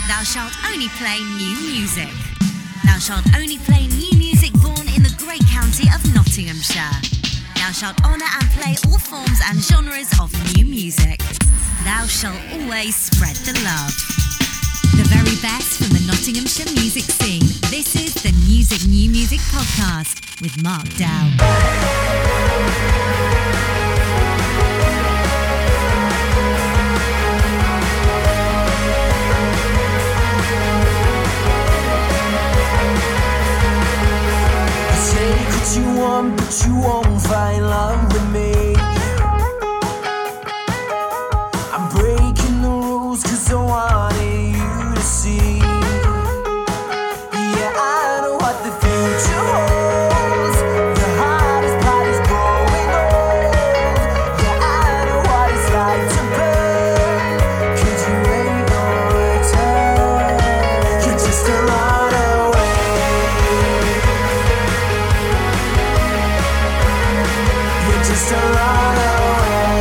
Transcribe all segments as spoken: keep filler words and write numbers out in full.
Thou shalt only play new music. Thou shalt only play new music born in the great county of Nottinghamshire. Thou shalt honour and play all forms and genres of new music. Thou shalt always spread the love. The very best from the Nottinghamshire music scene. This is the Music New Music Podcast with Mark Dow. Take what you want, but you won't find love with me. I'm breaking the rules cause I wanted you to see. Yeah, I know what the future holds. The hardest part is growing old. Yeah, I know what it's like to burn. Cause you ain't no return. You're just a runaway. You're just a runaway.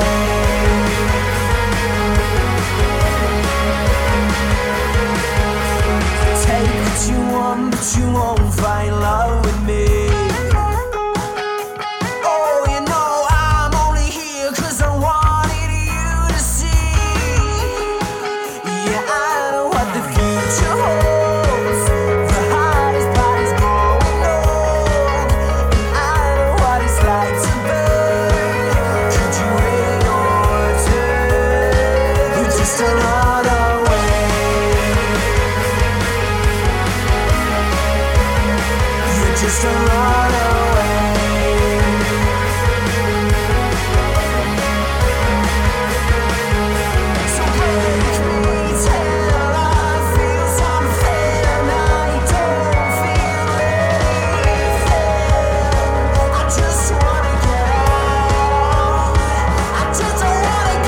Take what you want, but you won't find love with me. Oh, you know I'm only here cause I wanted you to see. Yeah, I know what the future holds. The hardest part is growing old. And I know what it's like to burn. Could you wait your turn? You're just a runaway. You're just a runaway. So break me till I feel something I don't feel anything. I just wanna get out. I just don't wanna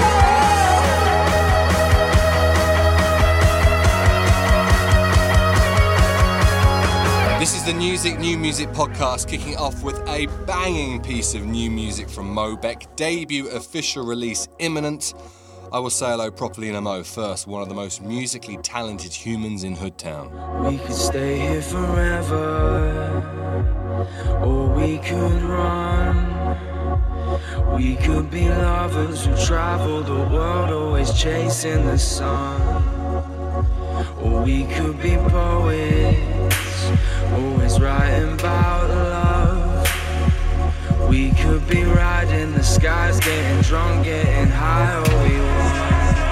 go. This is the Music New Music Podcast, kicking off with a banging piece of new music from Mo Beck. Debut official release imminent. I will say hello properly in a Mo first, one of the most musically talented humans in Hoodtown. We could stay here forever, or we could run. We could be lovers who travel the world, always chasing the sun. Or we could be poets, always writing about love. We could be riding the skies, getting drunk, getting high all we want.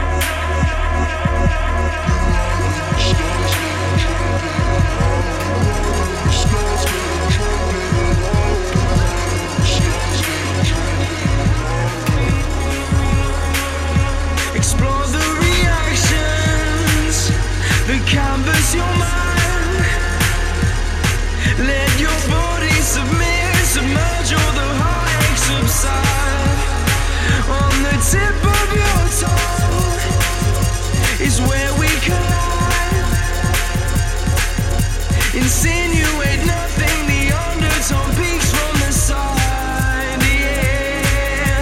Explore the reactions that canvas your mind. Let your body submit, submerge all the heartache subside. On the tip of your tongue is where we collide. Insinuate nothing, the undertone peaks from the side, yeah.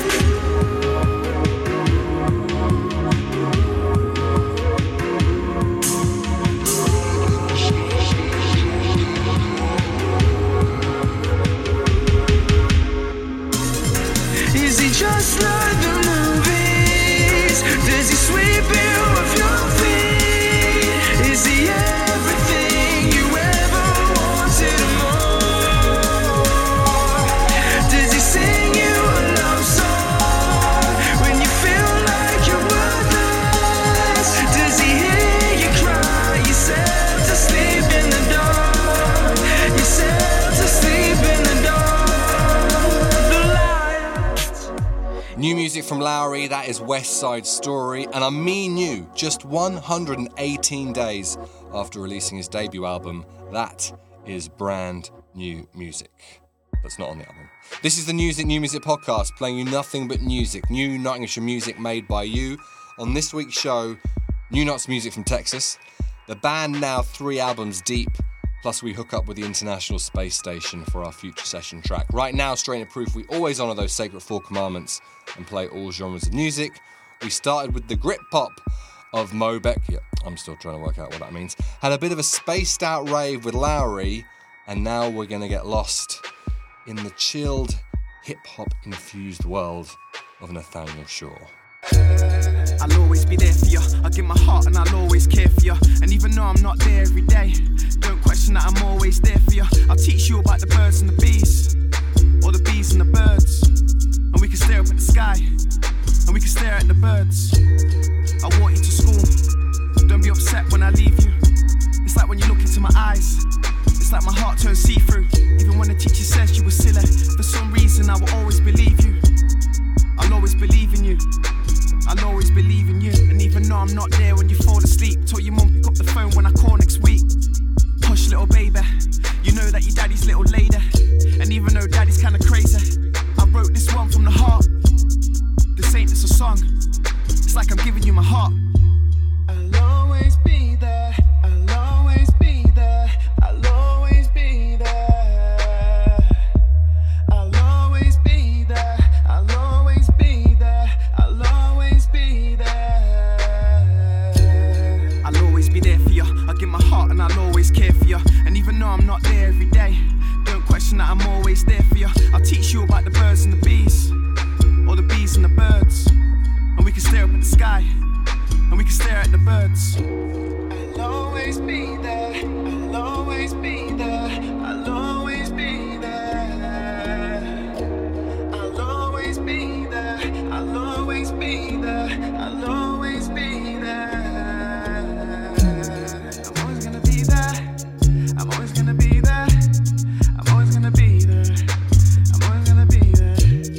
Is he just like the movies? Does he sweep you off your feet? Is he everything you ever wanted and more? Does he sing you a love song when you feel like you're worthless? Does he hear you cry yourself to sleep in the dark? Yourself to sleep in the dark. The lights. New music from Lowry, that is West Side Story, and I mean you, just one hundred eighteen days after releasing his debut album, that is brand new music. That's not on the album. This is the Music New Music Podcast, playing you nothing but music, new Nottinghamshire music made by you. On this week's show, New Nuts music from Texas. The band now three albums deep, plus we hook up with the International Space Station for our future session track. Right now, straight into proof, we always honour those sacred four commandments and play all genres of music. We started with the Grit Pop of Mobeck. Yeah, I'm still trying to work out what that means. Had a bit of a spaced out rave with Lowry, and now we're going to get lost in the chilled, hip-hop infused world of Nathaniel Shaw. I'll always be there for you. I'll give my heart and I'll always care for you. And even though I'm not there every day, don't question that I'm always there for you. I'll teach you about the birds and the bees, or the bees and the birds. And we can stare up at the sky, and we can stare at the birds. I'll walk you to school. Don't be upset when I leave you. It's like when you look into my eyes, it's like my heart turns see-through. Even when the teacher says you were silly, for some reason I will always believe you. I'll always believe in you. I'll always believe in you. And even though I'm not there when you fall asleep, tell your mum pick up the phone when I call next week. Hush, little baby, you know that your daddy's little lady. And even though daddy's kinda crazy, I wrote this one from the heart. This ain't just a song, it's like I'm giving you my heart. I'll always be there, I'll always be there, I'll always be there. I'll always be there, I'll always be there, I'll always be there. I'll always be there for you, I'll give my heart and I'll always care for you. And even though I'm not there every day, don't question that I'm always there for you. I'll teach you about the birds and the bees, or the bees and the birds. And we can stare up at the sky, and we can stare at the birds. I'll always be there, I'll always be there, I'll always be there. I'll always be there, I'll always be there, I'll always be there. I'm always gonna be there, I'm always gonna be there, I'm always gonna be there, I'm always gonna be there.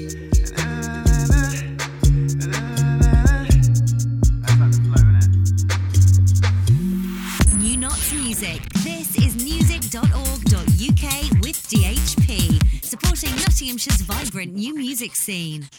New Knots Music. This is music dot org dot U K with D H P, supporting Nottinghamshire's vibrant new music scene.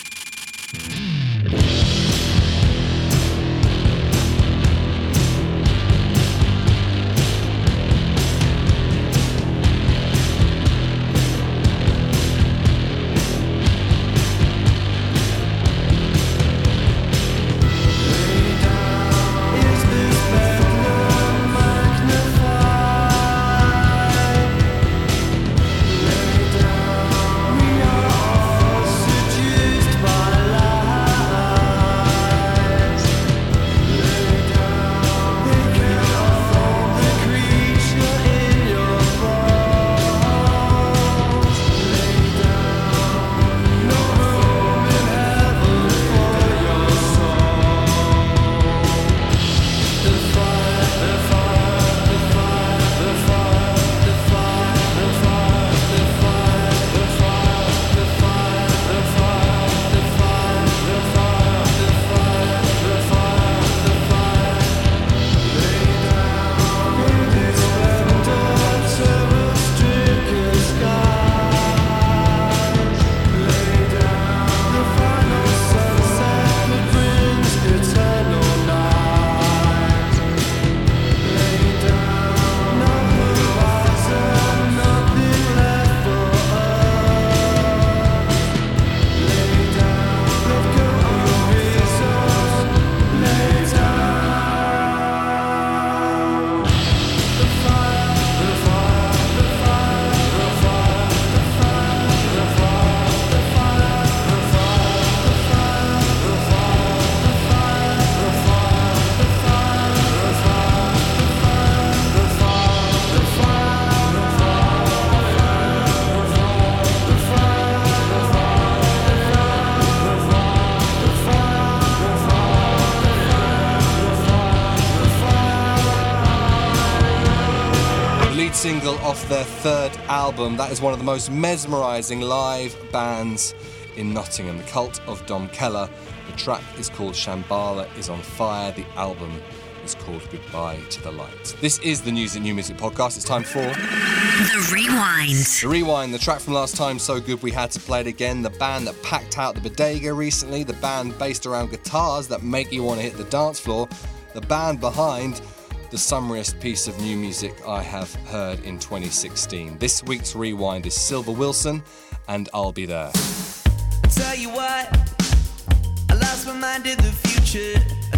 Single off their third album. That is one of the most mesmerising live bands in Nottingham, the Cult of Dom Keller. The track is called Shambhala is on Fire. The album is called Goodbye to the Light. This is the News and New Music podcast. It's time for The Rewind. The Rewind, the track from last time, so good we had to play it again. The band that packed out the bodega recently, the band based around guitars that make you want to hit the dance floor, the band behind the summariest piece of new music I have heard in twenty sixteen. This week's Rewind is Silver Wilson and I'll Be There. I tell you what, I lost my mind in the future. I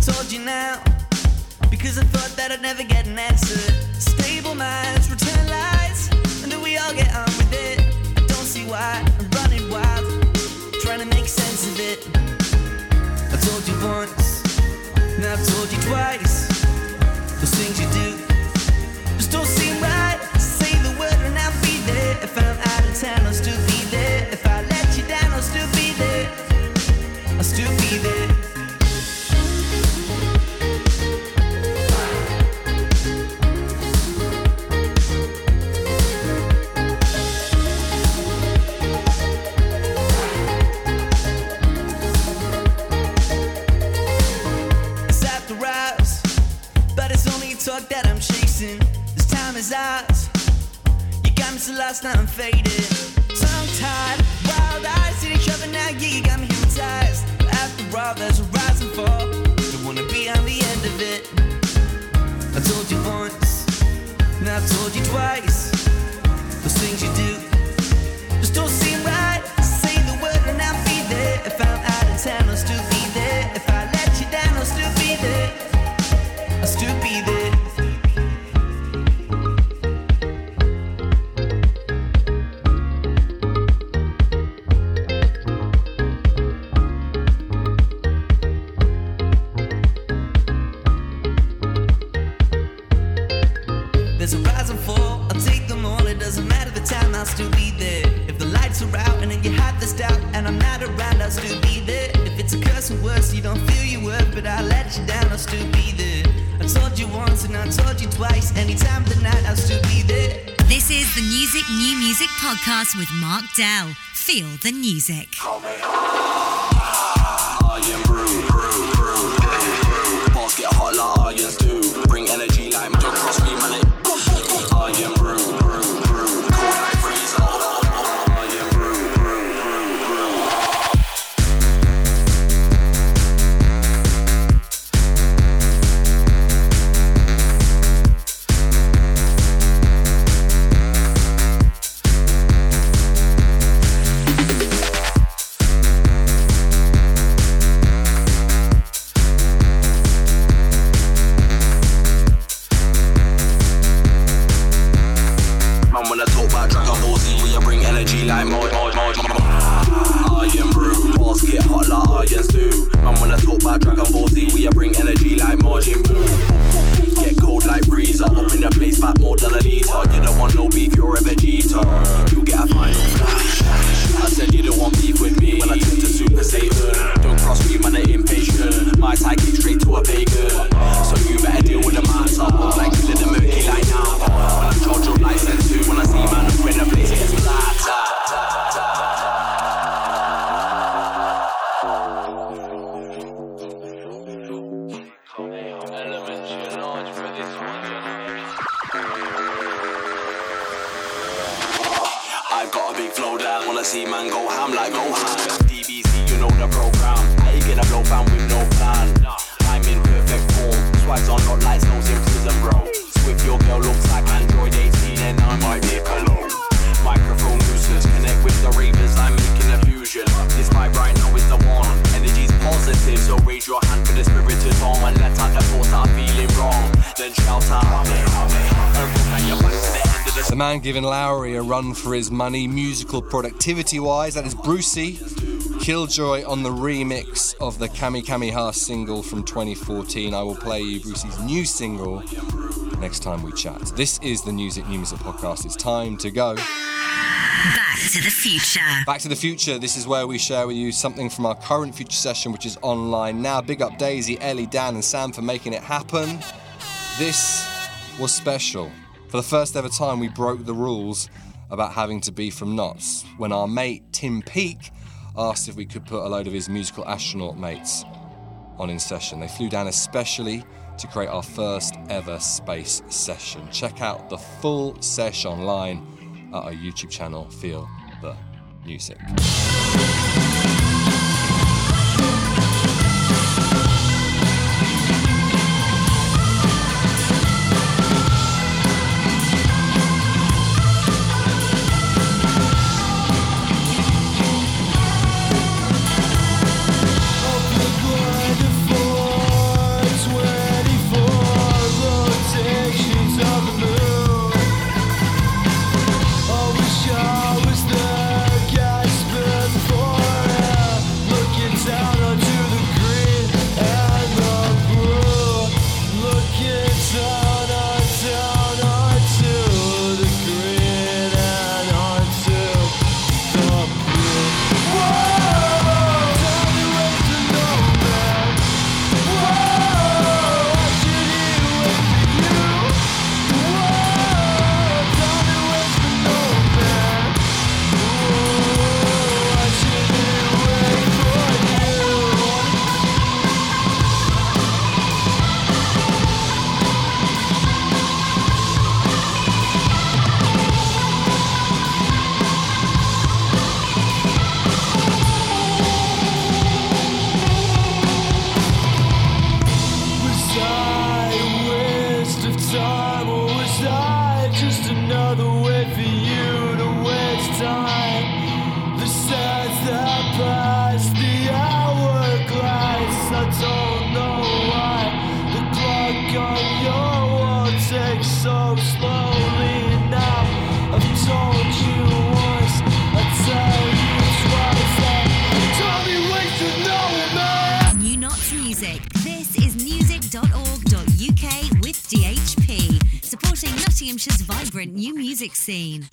told you now, because I thought that I'd never get an answer. Stable minds, return lies, and then we all get on with it. I don't see why I'm running wild, trying to make sense of it. I told you once, now I've told you twice. Those things you do just don't seem right. Say the word and I'll be there. If I'm out of town, I'll still be there. If I let you down, I'll still be there. I'll still be there. Talk that I'm chasing, this time is ours. You got me so lost, now I'm faded. Tongue-tied, wild eyes hit each other now, yeah, you got me hypnotized. After all, there's a rise and fall. Don't wanna be on the end of it. I told you once, now I've told you twice. Those things you do just don't seem right. Say the word and I'll be there. If I'm out of town, I'll still be there. If I let you down, I'll still be there. I'll still be there. There's a rise and fall, I'll take them all. It doesn't matter the time, I'll still be there. If the lights are out and then you have this doubt and I'm not around, I'll still be there. If it's a curse or worse, you don't feel your worth, but I'll let you down, I'll still be there. I told you once and I told you twice. Any time of the night, I'll still be there. This is the Music New Music Podcast with Mark Dell. Feel the music. Iron brew, brew, brew, brew. Bars get hot like irons do. Bring energy like don't cross me, man. Iron brew, brew, brew. Cold like freezer. Iron brew, brew, brew, like more, more, more, more. Iron brew, bars get hot like irons do. Man, when I talk about Dragon Ball Z, we bring energy like Majin Buu. Get cold like freezer, up in the place back more than a liter. You don't want no beef, you're a Vegeta. You get a final flash. I said you don't want beef with me when I turn to Super Satan. Don't cross me, man, I'm impatient. My tie kick straight to a pagan. So you better deal with the matter. I'm like killing the Milky like now. When I charge your license too, when I see man, when the place gets flat. Wanna see man go ham like Gohan. D B C, you know the program. I ain't gonna blow fan with no plan. I'm in perfect form. Swags on, not lights, nose in prison, bro. Swift, your girl looks like Android eighteen, and I might be cologne. Microphone boosters connect with the ravers. I'm making a fusion. This vibe right now is the one. Energy's positive, so raise your hand for the spirited home and let out the thoughts that are feeling wrong. Then shout out, and you're back to the end. The man giving Lowry a run for his money, musical productivity-wise. That is Brucey Killjoy on the remix of the Kami Kami Ha single from twenty fourteen. I will play you Brucey's new single next time we chat. This is the Music New Music Podcast. It's time to go Back to the Future. Back to the Future. This is where we share with you something from our current Future session, which is online now. Big up Daisy, Ellie, Dan and Sam for making it happen. This was special. For the first ever time, we broke the rules about having to be from Notts when our mate Tim Peake asked if we could put a load of his musical astronaut mates on in session. They flew down especially to create our first ever space session. Check out the full sesh online at our YouTube channel, Feel the Music. Open the door, the floor. other way for you to waste time. The sands that pass the hourglass. I don't know why the clock on your wall takes so slowly. Now I've told you once, I tell you twice that time you wasted no man. New Knots Music. This is music dot org dot U K with D H P, supporting Nottinghamshire's vibrant new music scene.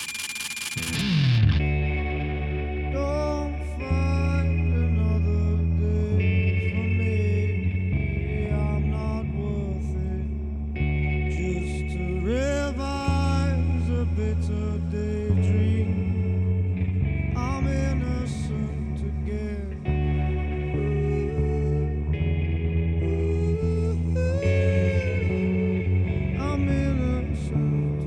Don't find another day for me. I'm not worth it. Just to revise a bitter daydream. I'm innocent again. I'm innocent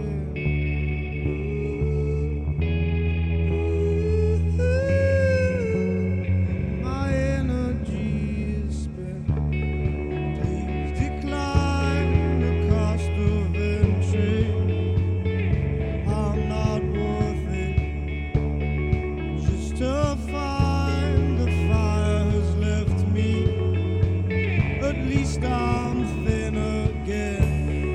again. My energy is spent. Please decline the cost of entry. I'm not worth it. Just to find the fire has left me. At least I'm thin again.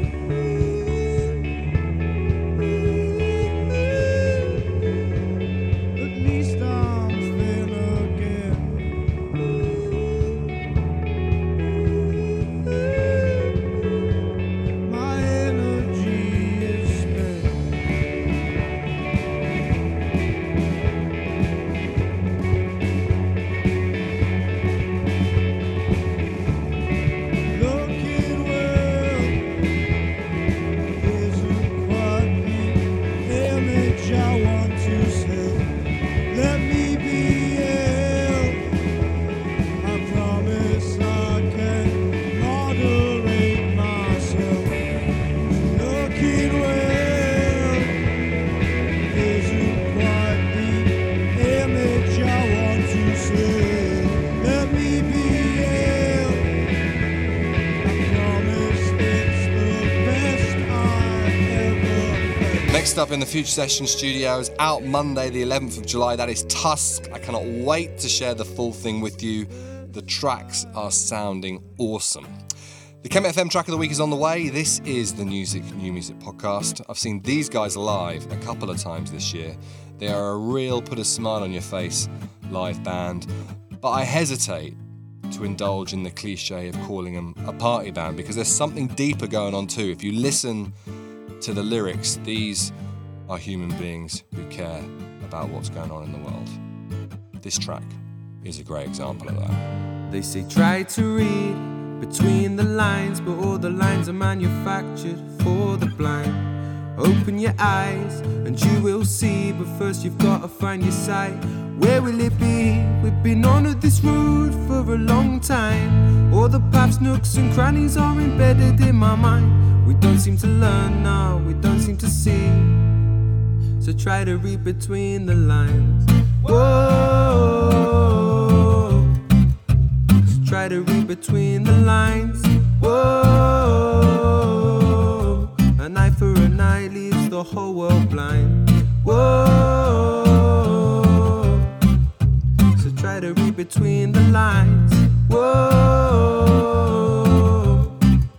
At least I'm thin again. My energy is spent. Looking well isn't quite the image I want to sell. Let me be ill. I promise I can moderate myself. Looking well isn't quite the image I want to sell. Let me be ill. I promise it's the best I ever felt. Next up in the Future Session Studios, out Monday the eleventh of July, that is Tusk. I cannot wait to share the full thing with you. The tracks are sounding awesome. The Chem F M track of the week is on the way. This is the Music New Music podcast. I've seen these guys live a couple of times this year. They are a real put a smile on your face live band, but I hesitate to indulge in the cliche of calling them a party band because there's something deeper going on too. If you listen to the lyrics, these are human beings who care about what's going on in the world. This track is a great example of that. They say try to read between the lines, but all the lines are manufactured for the blind. Open your eyes and you will see, but first you've got to find your sight. Where will it be? We've been on this road for a long time. All the paths, nooks and crannies are embedded in my mind. We don't seem to learn now, we don't seem to see. So try to read between the lines. Whoa. So try to read between the lines. Whoa. An eye for an eye leaves the whole world blind. Whoa. So try to read between the lines. Whoa.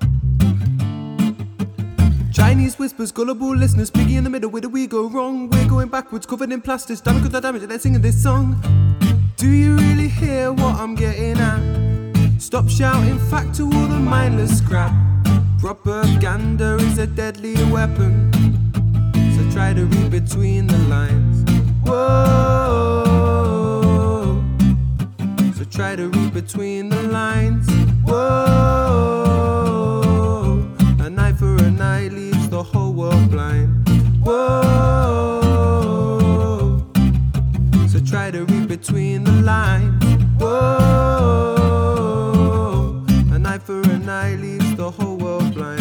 Chinese whispers, gullible listeners, Biggie in the middle, where do we go wrong? We're going backwards, covered in plasters, damage with the damage, and they're singing this song. Do you really hear what I'm getting at? Stop shouting fact to all the mindless scrap. Propaganda is a deadly weapon, so try to read between the lines. Whoa. So try to read between the lines. Whoa. An eye for an eye leaves the whole world blind. Whoa. So try to read between the lines. Whoa. An eye for an eye leaves the whole world blind.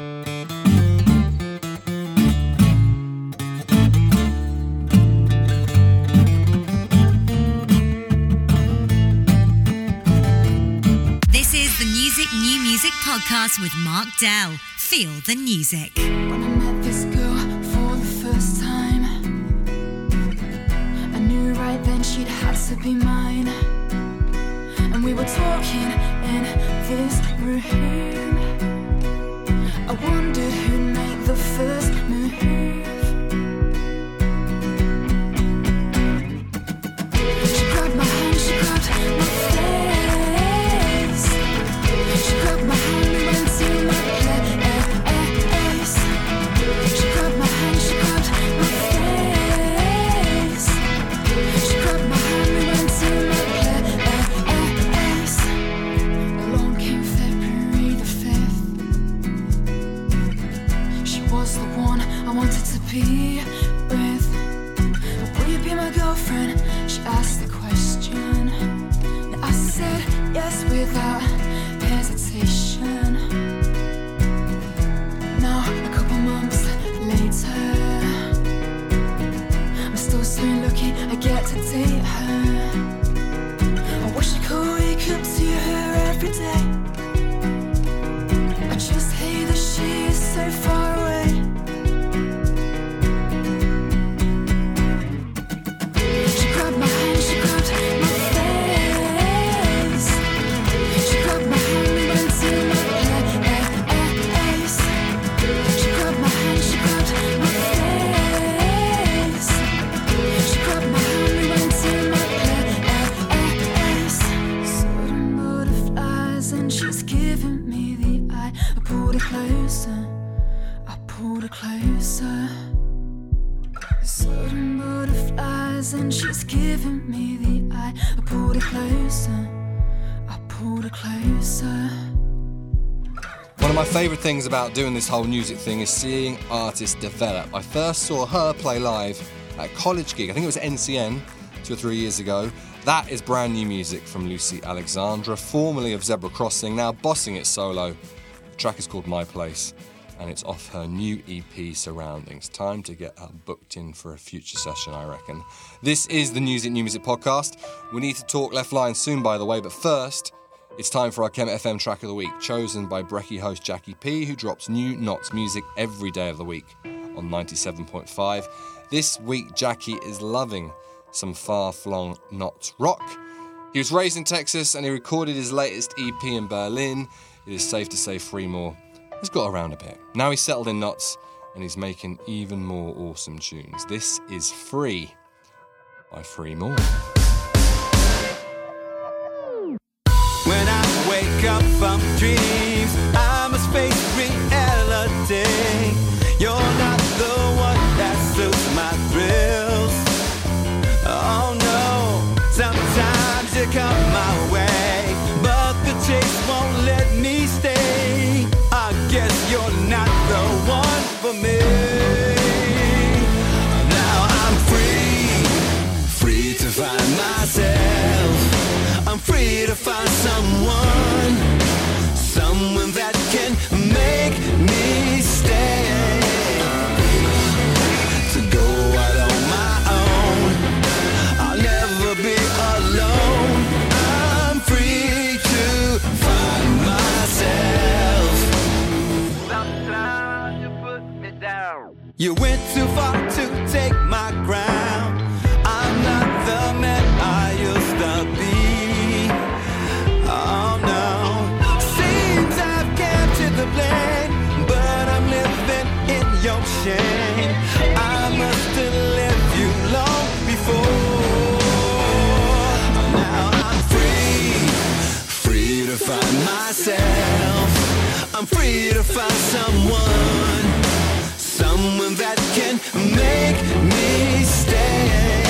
This is the Music New Music podcast with Mark Dell. Feel the music. When I met this girl she'd had to be mine. And we were talking in this room. I wondered who'd make the first move. She grabbed my hand, she grabbed my face. She grabbed my hand, we went to my place. She grabbed my hand, she grabbed my face. She grabbed my hand, we went to my place. Along came February the fifth. She was the one I wanted to be with. Will you be my girlfriend? She asked the question. And I said yes without hesitation. Now, a couple months later, I'm still so lucky I get to date her. I wish I could wake up to her every day. I just hate that she is so far away. She grabbed my hand, she grabbed my face. She grabbed my hand, we went to my place. She grabbed my hand, she grabbed my face. She grabbed my hand, we went to my place. Sudden butterflies and she's giving me the eye. I pulled her closer, I pulled her closer. Sudden butterflies and she's giving me the eye. I pulled her closer, I pulled her closer. One of my favourite things about doing this whole music thing is seeing artists develop. I first saw her play live at College Gig, I think it was N C N, two or three years ago. That is brand new music from Lucy Alexandra, formerly of Zebra Crossing, now bossing it solo. The track is called My Place, and it's off her new E P, Surroundings. Time to get her booked in for a future session, I reckon. This is the Music New Music podcast. We need to talk Left Line soon, by the way, but first, it's time for our Kemet F M track of the week, chosen by Brekkie host Jackie P, who drops new Knots music every day of the week on ninety-seven point five. This week, Jackie is loving some far-flung Knots rock. He was raised in Texas and he recorded his latest E P in Berlin. It is safe to say Freemore has got around a bit. Now he's settled in Knots and he's making even more awesome tunes. This is Free by Freemore. When I wake up from dreams, I must face reality. You're not the one that suits my thrills. Oh no, sometimes you come my way, but the chase won't let me stay. I guess you're not the one for me. Now I'm free, free to find myself. I'm free to find someone, someone that can make me stay. To go out on my own, I'll never be alone. I'm free to find myself. Sometimes you put me down. You went too far to take my ground. I'm not the man I used to be. Oh no, seems I've captured the blame, but I'm living in your shame. I must have left you long before. Now I'm free, free to find myself. I'm free to find someone, someone that can make me stay.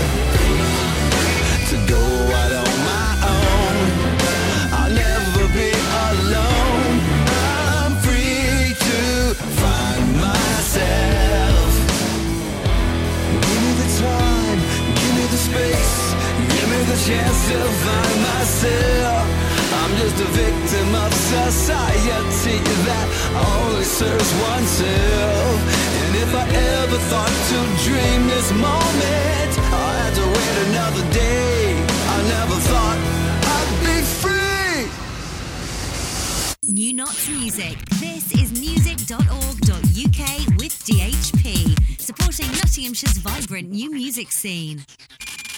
To go out on my own, I'll never be alone. I'm free to find myself. Give me the time, give me the space, give me the chance to find myself. I'm just a victim of society that only serves oneself. And if I ever thought to dream this moment, I'll have to wait another day. I never thought I'd be free. New Knots Music. This is music dot org dot U K with D H P, supporting Nottinghamshire's vibrant new music scene.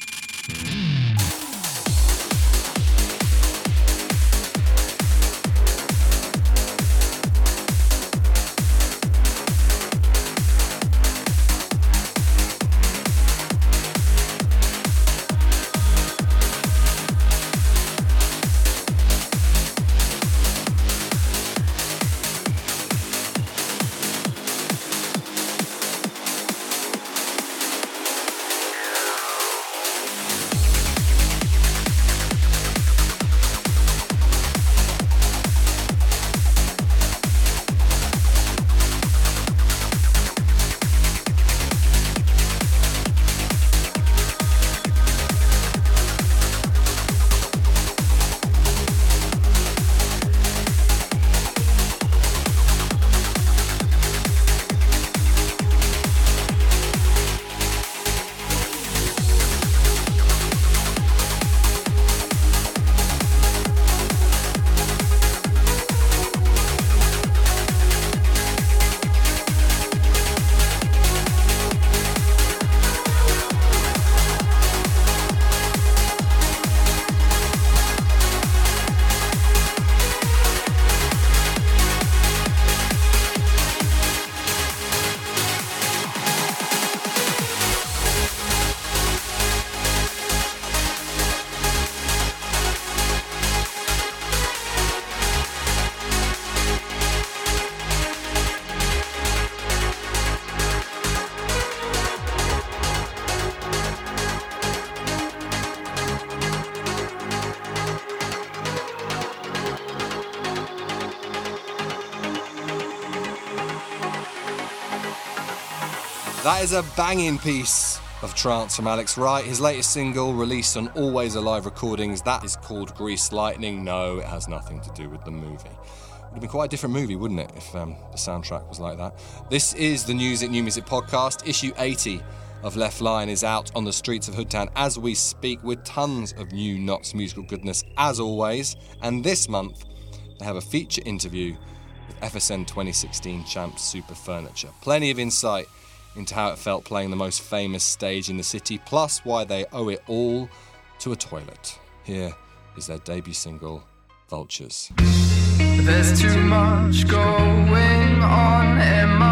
That is a banging piece of trance from Alex Wright. His latest single, released on Always Alive Recordings, that is called Grease Lightning. No, it has nothing to do with the movie. Would have been quite a different movie, wouldn't it, if um, the soundtrack was like that. This is the Music New Music podcast. Issue eighty of Left Line is out on the streets of Hoodtown as we speak, with tons of new Knots musical goodness as always. And this month, they have a feature interview with F S N twenty sixteen champ Super Furniture. Plenty of insight into how it felt playing the most famous stage in the city, plus why they owe it all to a toilet. Here is their debut single, Vultures. There's too much going on in my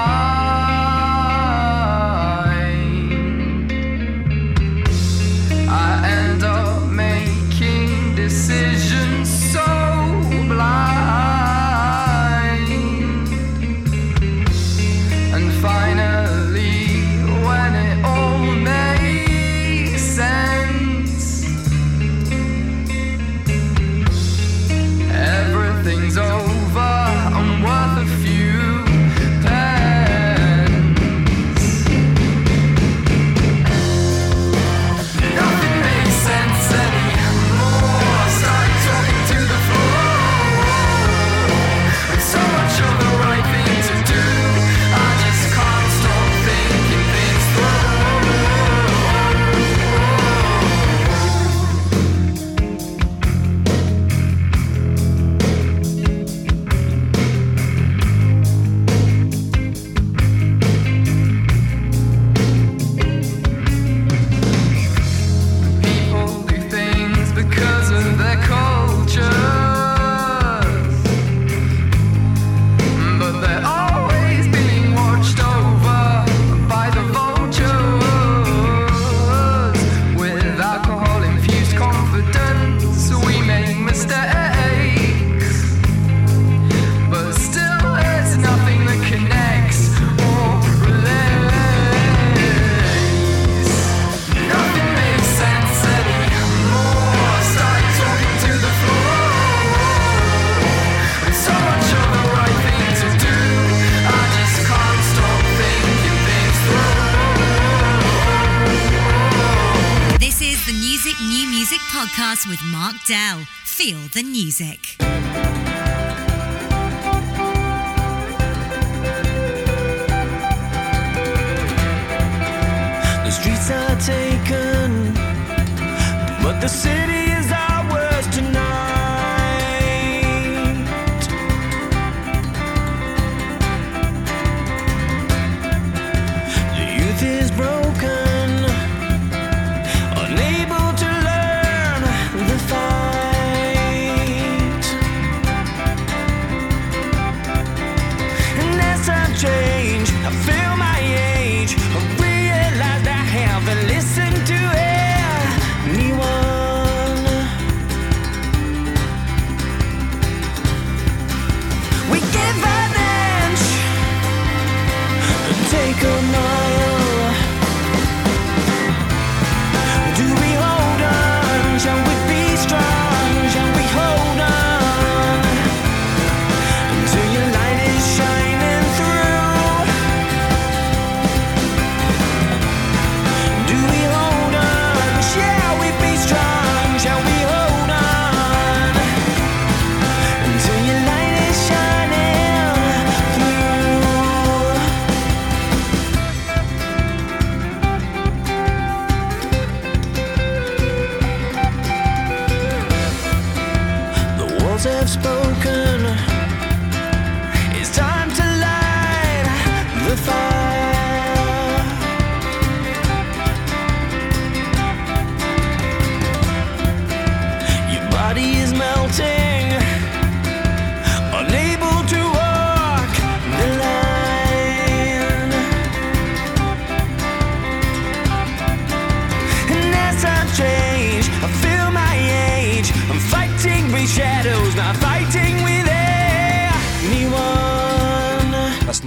mind. I end up making decisions so blind. And finally, when it all makes sense, everything's over, I'm worth a few pence. Nothing makes sense anymore. I started talking to the floor. It's so much of the right thing to do. I just can't stop thinking things People do things because of their cultures, but they're always being watched over by the vultures. With alcohol-infused confidence, we make mistakes, but still there's nothing that connects or relates. Nothing makes sense anymore. I started talking to the floor. It's so much of the right thing to do. I just can't stop thinking things through. This is the Music New Music podcast with Mark Dell. Feel the music. The streets are taken, but the city is ours tonight. The youth is broken, unable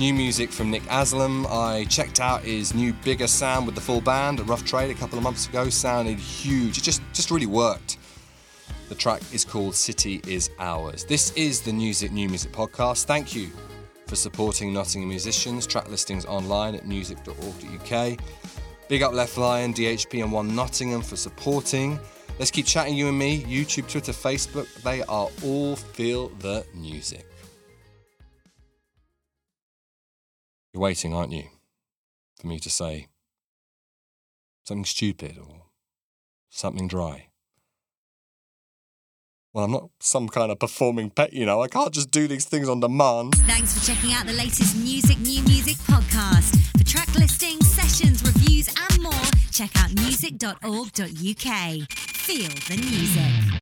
New music from Nick Aslam. I checked out his new Bigger Sound with the full band at Rough Trade a couple of months ago. Sounded huge. It just, just really worked. The track is called City Is Ours. This is the Music New Music podcast. Thank you for supporting Nottingham musicians. Track listings online at music dot org dot U K. Big up Left Lion, D H P and One Nottingham for supporting. Let's keep chatting, you and me. YouTube, Twitter, Facebook. They are all Feel the Music. You're waiting, aren't you, for me to say something stupid or something dry? Well, I'm not some kind of performing pet, you know. I can't just do these things on demand. Thanks for checking out the latest Music New Music podcast. For track listings, sessions, reviews and more, check out music dot org dot U K. Feel the music.